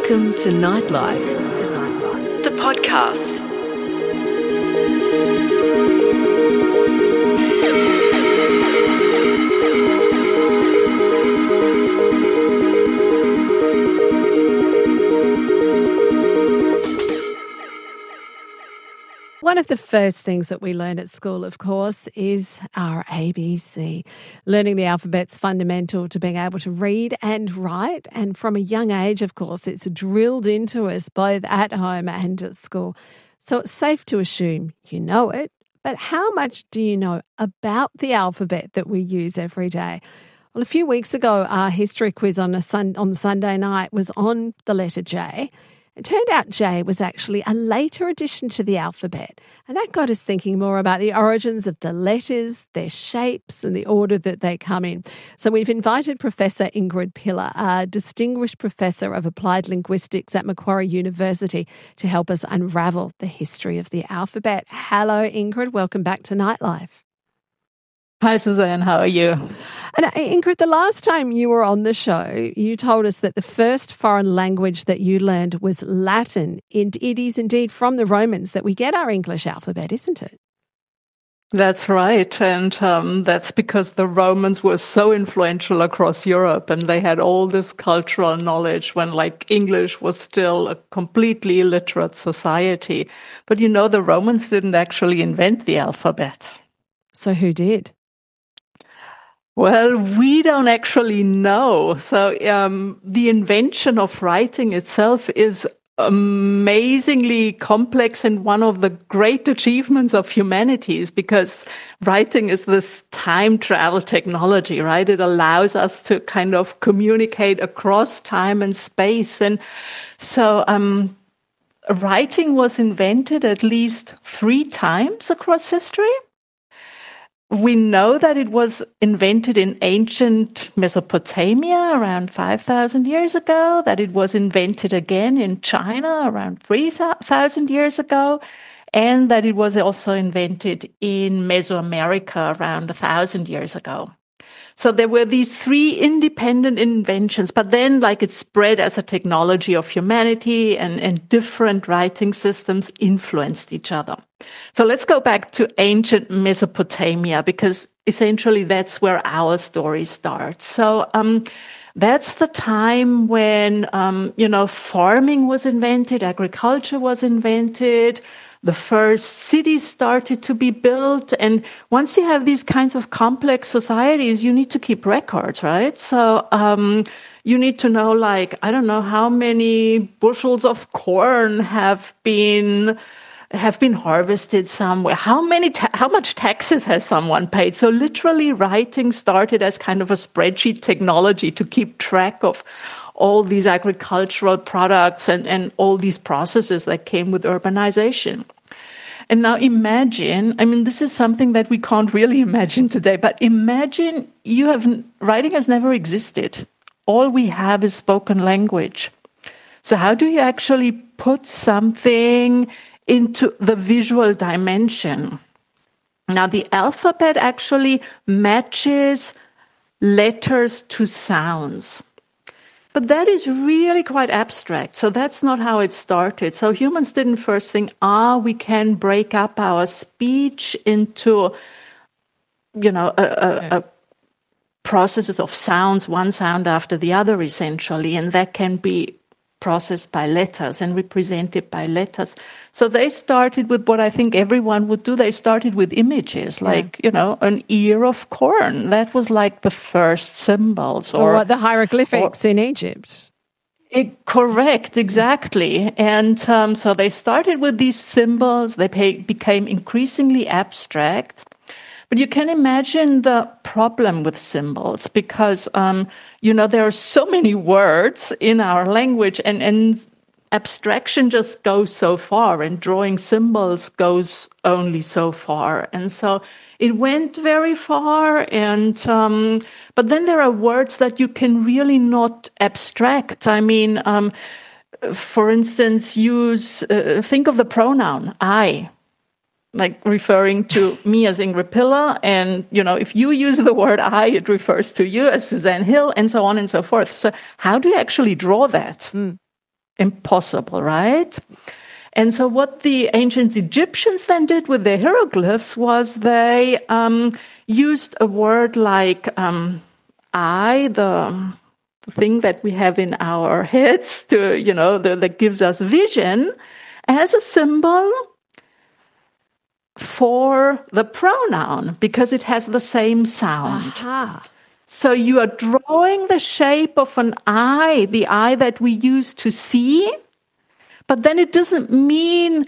Welcome to Nightlife, the podcast. One of the first things that we learn at school, of course, is our ABC. Learning the alphabet's fundamental to being able to read and write. And from a young age, of course, it's drilled into us both at home and at school. So it's safe to assume you know it. But how much do you know about the alphabet that we use every day? Well, a few weeks ago, our history quiz on the Sunday night was on the letter J. It turned out J was actually a later addition to the alphabet, and that got us thinking more about the origins of the letters, their shapes, and the order that they come in. So we've invited Professor Ingrid Piller, a distinguished professor of applied linguistics at Macquarie University, to help us unravel the history of the alphabet. Hello, Ingrid. Welcome back to Nightlife. Hi, Suzanne. How are you? And Ingrid, the last time you were on the show, you told us that the first foreign language that you learned was Latin. It is indeed from the Romans that we get our English alphabet, isn't it? That's right. And that's because the Romans were so influential across Europe and they had all this cultural knowledge when English was still a completely illiterate society. But the Romans didn't actually invent the alphabet. So who did? Well, we don't actually know. So the invention of writing itself is amazingly complex and one of the great achievements of humanities, because writing is this time travel technology, right? It allows us to kind of communicate across time and space. And so writing was invented at least 3 times across history. We know that it was invented in ancient Mesopotamia around 5,000 years ago, that it was invented again in China around 3,000 years ago, and that it was also invented in Mesoamerica around 1,000 years ago. So there were these 3 independent inventions, but then it spread as a technology of humanity and different writing systems influenced each other. So let's go back to ancient Mesopotamia, because essentially that's where our story starts. So that's the time when, farming was invented, agriculture was invented, the first cities started to be built. And once you have these kinds of complex societies, you need to keep records, right? So you need to know, I don't know how many bushels of corn have been harvested somewhere. How much taxes has someone paid? So literally writing started as kind of a spreadsheet technology to keep track of all these agricultural products and all these processes that came with urbanization. And now imagine, this is something that we can't really imagine today, but imagine writing has never existed. All we have is spoken language. So how do you actually put something into the visual dimension? Now, the alphabet actually matches letters to sounds. But that is really quite abstract. So that's not how it started. So humans didn't first think, we can break up our speech into, a processes of sounds, one sound after the other, essentially, and that can be processed by letters and represented by letters. So they started with what I think everyone would do. They started with images, an ear of corn. That was the first symbols. Or the hieroglyphics in Egypt. Correct, exactly. And so they started with these symbols. They became increasingly abstract. But you can imagine the problem with symbols because, there are so many words in our language and abstraction just goes so far and drawing symbols goes only so far. And so it went very far. And, but then there are words that you can really not abstract. For instance, think of the pronoun I. Referring to me as Ingrid Piller. And, if you use the word I, it refers to you as Suzanne Hill, and so on and so forth. So how do you actually draw that? impossible, right? And so what the ancient Egyptians then did with their hieroglyphs was they used a word like eye, the thing that we have in our heads to, that gives us vision, as a symbol for the pronoun, because it has the same sound. Aha. So you are drawing the shape of an eye, the eye that we use to see, but then it doesn't mean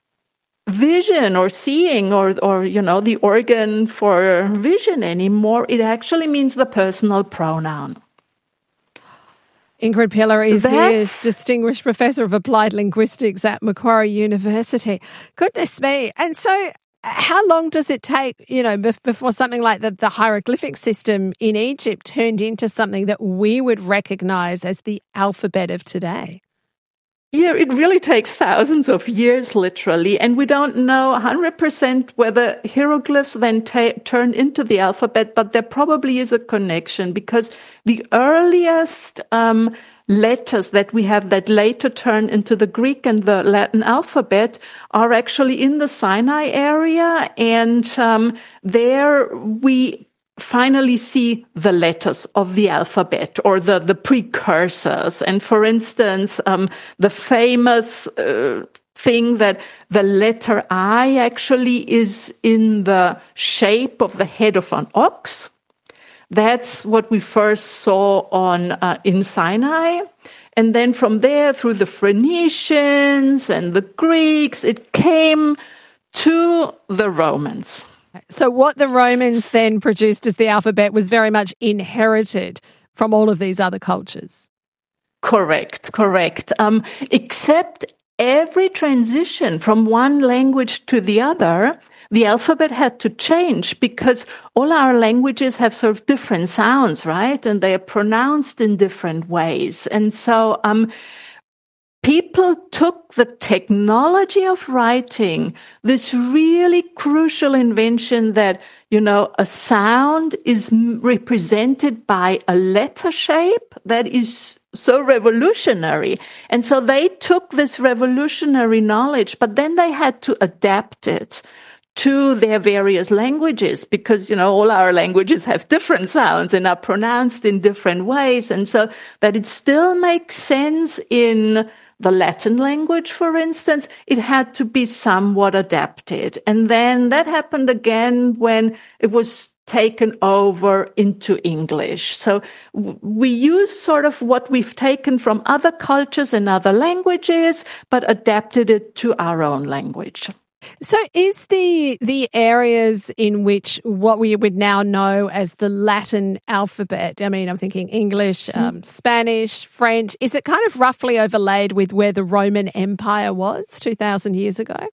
vision or seeing or the organ for vision anymore. It actually means the personal pronoun. Ingrid Pillar is here, Distinguished Professor of Applied Linguistics at Macquarie University. Goodness me. And so how long does it take, before something like the hieroglyphic system in Egypt turned into something that we would recognize as the alphabet of today? Yeah, it really takes thousands of years, literally, and we don't know 100% whether hieroglyphs then turn into the alphabet, but there probably is a connection, because the earliest letters that we have that later turn into the Greek and the Latin alphabet are actually in the Sinai area, and there we finally see the letters of the alphabet, or the precursors. And for instance, the famous thing that the letter I actually is in the shape of the head of an ox. That's what we first saw in Sinai. And then from there, through the Phoenicians and the Greeks, it came to the Romans. So what the Romans then produced as the alphabet was very much inherited from all of these other cultures. Correct. Except every transition from one language to the other, the alphabet had to change, because all our languages have sort of different sounds, right? And they are pronounced in different ways. And so people took the technology of writing, this really crucial invention that, a sound is represented by a letter shape that is so revolutionary. And so they took this revolutionary knowledge, but then they had to adapt it to their various languages, because, all our languages have different sounds and are pronounced in different ways. And so that it still makes sense in the Latin language, for instance, it had to be somewhat adapted. And then that happened again when it was taken over into English. So we use sort of what we've taken from other cultures and other languages, but adapted it to our own language. So is the areas in which what we would now know as the Latin alphabet, I mean, I'm thinking English, Spanish, French, is it kind of roughly overlaid with where the Roman Empire was 2,000 years ago?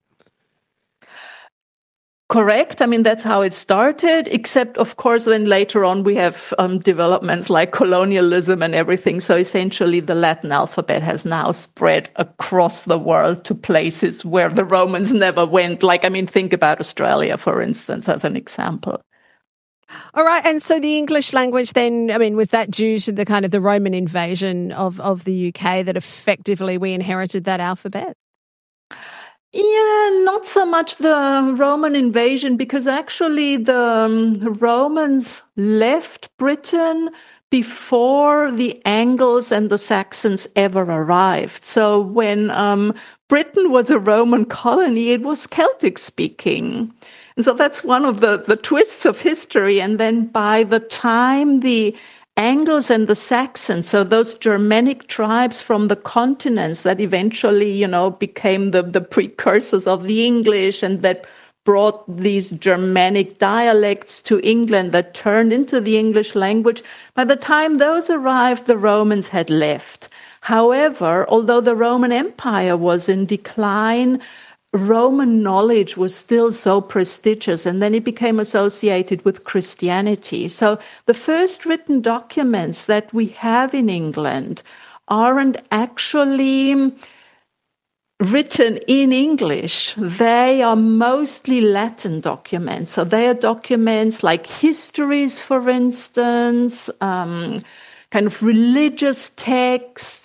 Correct. I mean, that's how it started, except, of course, then later on we have developments like colonialism and everything. So essentially the Latin alphabet has now spread across the world to places where the Romans never went. Think about Australia, for instance, as an example. All right. And so the English language then, was that due to the kind of the Roman invasion of the UK that effectively we inherited that alphabet? Yeah, not so much the Roman invasion, because actually the Romans left Britain before the Angles and the Saxons ever arrived. So when Britain was a Roman colony, it was Celtic speaking. And so that's one of the twists of history. And then by the time the Angles and the Saxons, so those Germanic tribes from the continents that eventually, became the precursors of the English, and that brought these Germanic dialects to England that turned into the English language. By the time those arrived, the Romans had left. However, although the Roman Empire was in decline, Roman knowledge was still so prestigious, and then it became associated with Christianity. So the first written documents that we have in England aren't actually written in English. They are mostly Latin documents. So they are documents like histories, for instance, kind of religious texts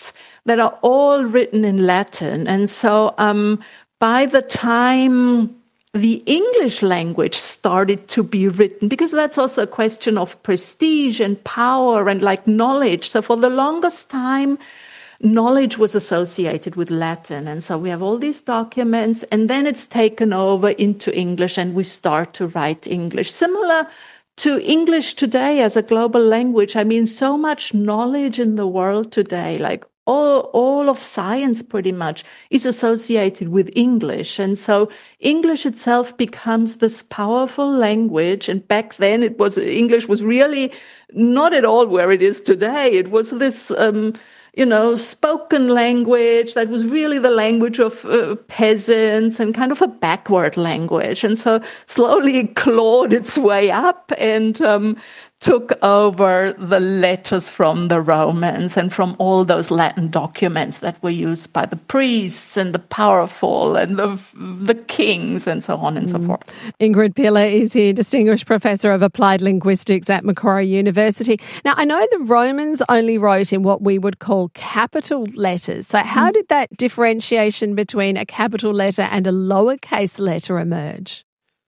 that are all written in Latin. And so by the time the English language started to be written, because that's also a question of prestige and power and like knowledge. So for the longest time, knowledge was associated with Latin. And so we have all these documents, and then it's taken over into English, and we start to write English. Similar to English today as a global language. I mean, so much knowledge in the world today, like all of science pretty much is associated with English. And so English itself becomes this powerful language. And back then English was really not at all where it is today. It was this, spoken language that was really the language of peasants and kind of a backward language. And so slowly it clawed its way up and took over the letters from the Romans and from all those Latin documents that were used by the priests and the powerful and the kings and so on and so forth. Ingrid Piller is here, Distinguished Professor of Applied Linguistics at Macquarie University. Now, I know the Romans only wrote in what we would call capital letters. So how did that differentiation between a capital letter and a lowercase letter emerge?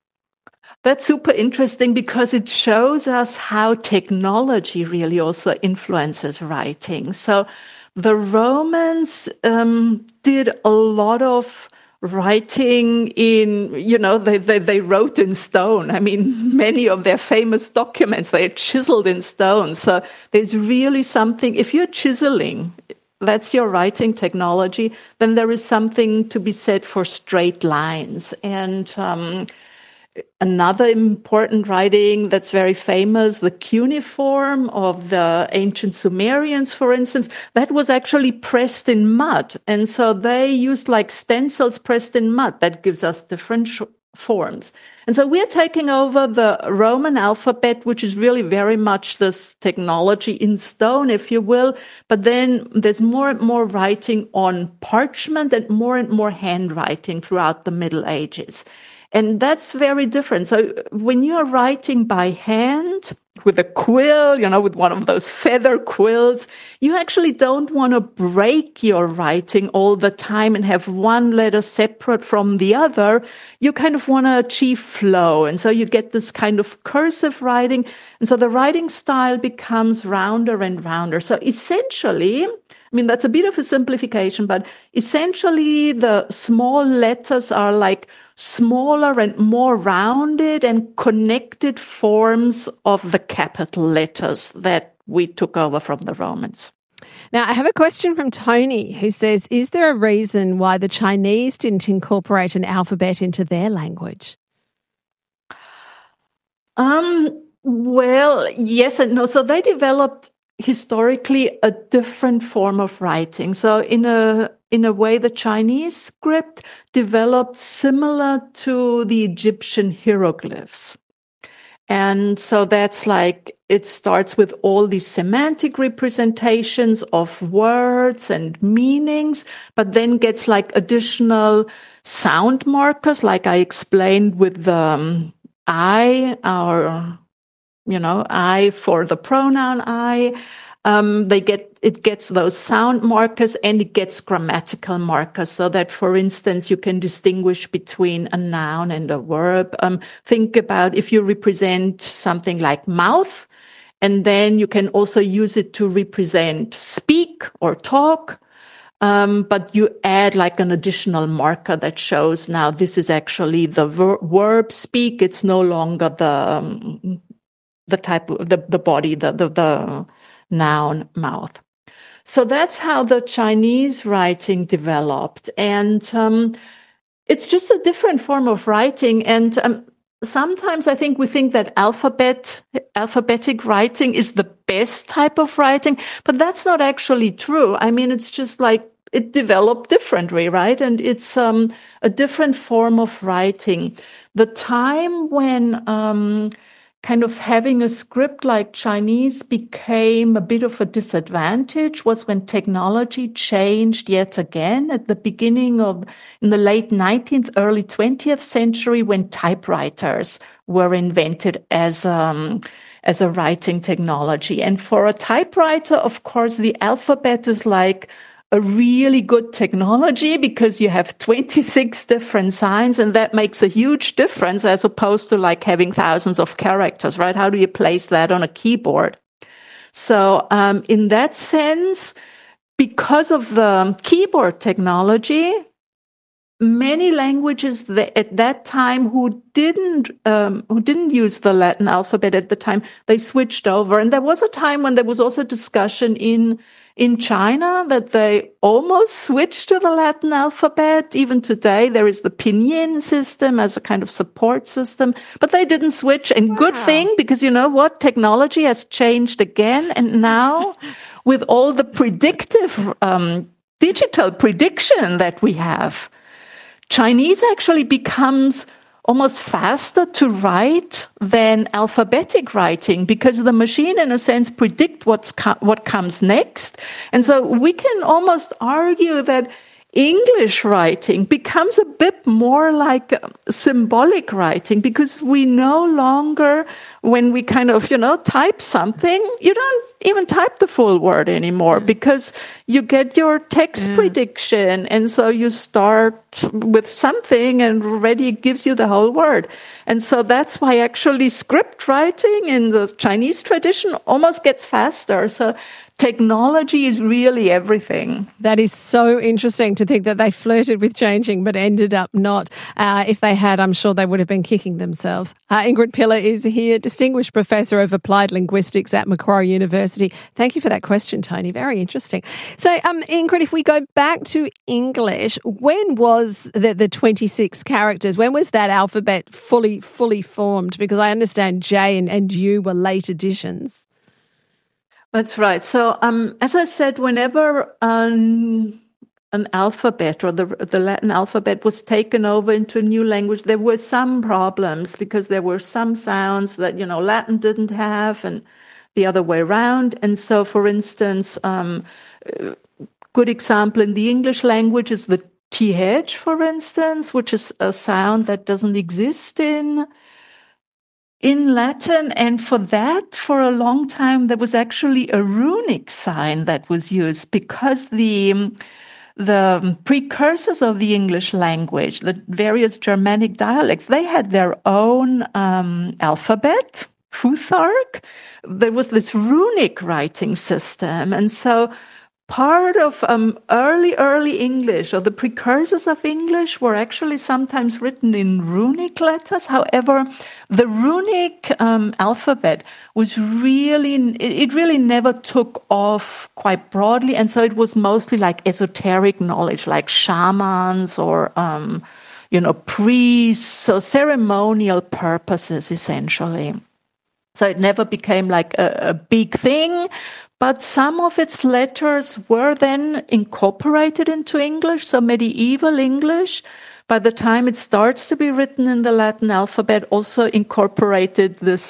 That's super interesting because it shows us how technology really also influences writing. So the Romans did a lot of writing in, they wrote in stone. I mean, many of their famous documents, they are chiseled in stone. So there's really something, if you're chiseling, that's your writing technology, then there is something to be said for straight lines. And another important writing that's very famous, the cuneiform of the ancient Sumerians, for instance, that was actually pressed in mud. And so they used like stencils pressed in mud. That gives us different forms. And so we're taking over the Roman alphabet, which is really very much this technology in stone, if you will. But then there's more and more writing on parchment and more handwriting throughout the Middle Ages. And that's very different. So when you're writing by hand with a quill, with one of those feather quills, you actually don't want to break your writing all the time and have one letter separate from the other. You kind of want to achieve flow. And so you get this kind of cursive writing. And so the writing style becomes rounder and rounder. So essentially, that's a bit of a simplification, but essentially the small letters are like smaller and more rounded and connected forms of the capital letters that we took over from the Romans. Now, I have a question from Tony who says, is there a reason why the Chinese didn't incorporate an alphabet into their language? Well, yes and no. So they developed historically a different form of writing. So in a way, the Chinese script developed similar to the Egyptian hieroglyphs. And so that's like, it starts with all these semantic representations of words and meanings, but then gets like additional sound markers, like I explained with the I, I for the pronoun I. It gets those sound markers and it gets grammatical markers so that, for instance, you can distinguish between a noun and a verb. Think about if you represent something like mouth, and then you can also use it to represent speak or talk. But you add like an additional marker that shows now this is actually the verb speak. It's no longer the type of the body, the noun mouth. So that's how the Chinese writing developed. And it's just a different form of writing. And sometimes I think we think that alphabetic writing is the best type of writing, but that's not actually true. I mean, it's just like it developed differently, right? And it's a different form of writing. The time when kind of having a script like Chinese became a bit of a disadvantage was when technology changed yet again at the beginning in the late 19th, early 20th century, when typewriters were invented as a writing technology. And for a typewriter, of course, the alphabet is like a really good technology because you have 26 different signs, and that makes a huge difference as opposed to like having thousands of characters, right? How do you place that on a keyboard? So in that sense, because of the keyboard technology, many languages at that time who didn't use the Latin alphabet at the time, they switched over. And there was a time when there was also discussion in China that they almost switched to the Latin alphabet. Even today, there is the Pinyin system as a kind of support system, but they didn't switch. And good thing, because you know what? Technology has changed again. And now with all the predictive, digital prediction that we have, Chinese actually becomes almost faster to write than alphabetic writing because the machine, in a sense, predict what comes next. And so we can almost argue that English writing becomes a bit more like symbolic writing because we no longer, when we kind of, type something, you don't even type the full word anymore because you get your text prediction. And so you start with something and already it gives you the whole word. And so that's why actually script writing in the Chinese tradition almost gets faster. So technology is really everything. That is so interesting to think that they flirted with changing but ended up not. If they had, I'm sure they would have been kicking themselves. Ingrid Piller is here, Distinguished Professor of Applied Linguistics at Macquarie University. Thank you for that question, Tony. Very interesting. So, Ingrid, if we go back to English, when was the 26 characters, when was that alphabet fully formed? Because I understand J and U were late additions. That's right. So, as I said, whenever an alphabet or the Latin alphabet was taken over into a new language, there were some problems because there were some sounds that, Latin didn't have and the other way around. And so, for instance, good example in the English language is the TH, for instance, which is a sound that doesn't exist in Latin. And for that, for a long time, there was actually a runic sign that was used because the precursors of the English language, the various Germanic dialects, they had their own alphabet, Futhark. There was this runic writing system. And so part of early English, or the precursors of English, were actually sometimes written in runic letters. However, the runic alphabet was really never took off quite broadly, and so it was mostly like esoteric knowledge, like shamans or priests, so ceremonial purposes essentially. So it never became like a big thing. But some of its letters were then incorporated into English, so medieval English, by the time it starts to be written in the Latin alphabet, also incorporated this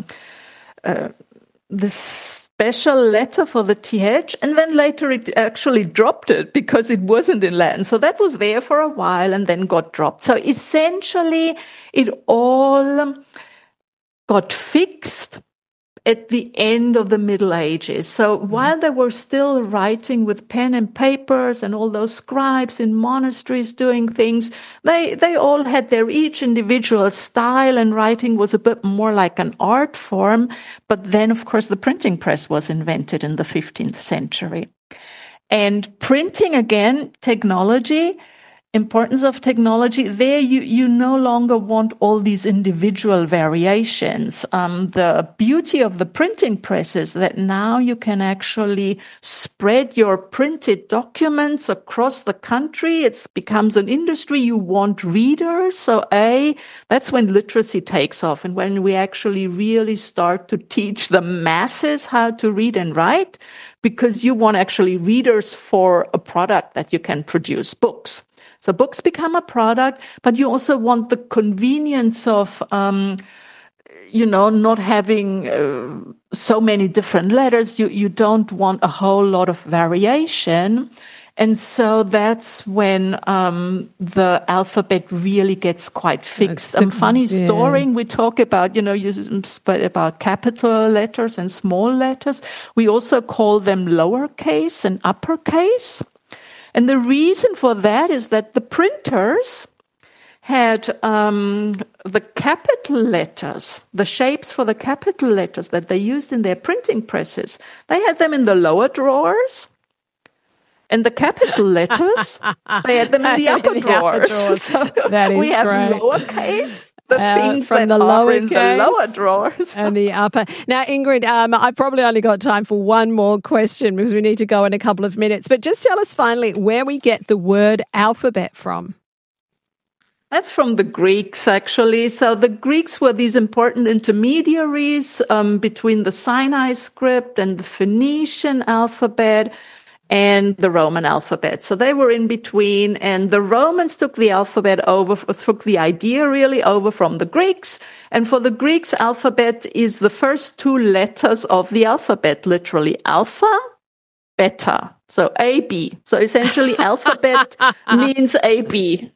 special letter for the TH, and then later it actually dropped it because it wasn't in Latin. So that was there for a while and then got dropped. So essentially, it all got fixed at the end of the Middle Ages. So while they were still writing with pen and papers and all those scribes in monasteries doing things, they all had their each individual style, and writing was a bit more like an art form. But then, of course, the printing press was invented in the 15th century. And printing, again, technology, importance of technology, there you no longer want all these individual variations. The beauty of the printing press is that now you can actually spread your printed documents across the country. It becomes an industry. You want readers. So that's when literacy takes off, and when we actually really start to teach the masses how to read and write, because you want actually readers for a product that you can produce, books. So books become a product, but you also want the convenience of, not having so many different letters. You don't want a whole lot of variation. And so that's when the alphabet really gets quite fixed. Funny story, we talk about, about capital letters and small letters. We also call them lowercase and uppercase. And the reason for that is that the printers had the capital letters, the shapes for the capital letters that they used in their printing presses. They had them in the lower drawers. And the capital letters, they had them in the upper drawers. So that is we have great. Lowercase, the things from that the are in the lowercase lower drawers. And the upper. Now, Ingrid, I've probably only got time for one more question because we need to go in a couple of minutes. But just tell us finally where we get the word alphabet from. That's from the Greeks, actually. So the Greeks were these important intermediaries between the Sinai script and the Phoenician alphabet and the Roman alphabet. So they were in between, and the Romans took the alphabet over, took the idea really over from the Greeks. And for the Greeks, alphabet is the first two letters of the alphabet, literally alpha, beta. So AB. So essentially alphabet means AB.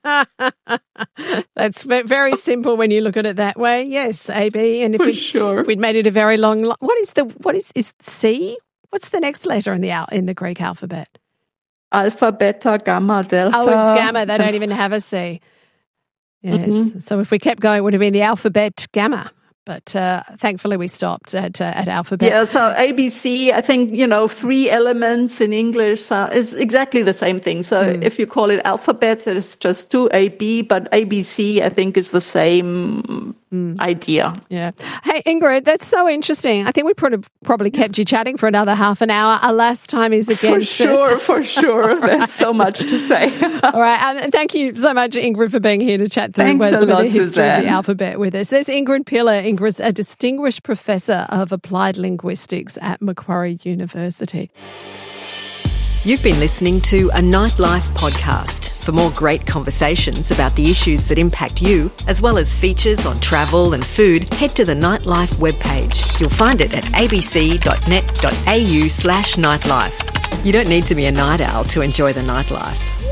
That's very simple when you look at it that way. Yes, AB. And if we'd made it a very long, is C? What's the next letter in the Greek alphabet? Alpha, beta, gamma, delta. Oh, it's gamma. They don't even have a C. Yes. Mm-hmm. So if we kept going, it would have been the alphabet gamma. But thankfully we stopped at alphabet. Yeah, so ABC, I think, 3 elements in English is exactly the same thing. So if you call it alphabet, it's just 2AB, but ABC, I think, is the same idea. Yeah. Hey, Ingrid, that's so interesting. I think we probably kept you chatting for another half an hour. Alas, time is against us. For sure. There's so much to say. All right. And thank you so much, Ingrid, for being here to chat through the history of the alphabet with us. There's Ingrid Pillar. Ingrid's a distinguished professor of applied linguistics at Macquarie University. You've been listening to a Nightlife podcast. For more great conversations about the issues that impact you, as well as features on travel and food, head to the Nightlife webpage. You'll find it at abc.net.au/nightlife. You don't need to be a night owl to enjoy the Nightlife.